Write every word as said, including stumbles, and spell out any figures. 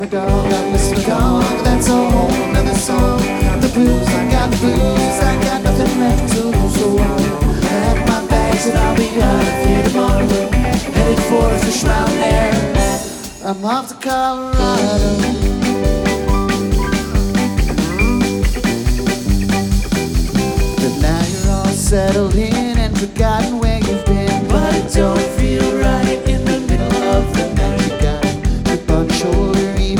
My dog, I miss my dog, that's a whole nother song. The blues, I got the blues, I got nothing left to lose. So I'll pack my bags and I'll be out of here tomorrow, headed for the Fish Mountain Air. I'm off to Colorado. But now you're all settled in and forgotten where you've been, but it don't feel right.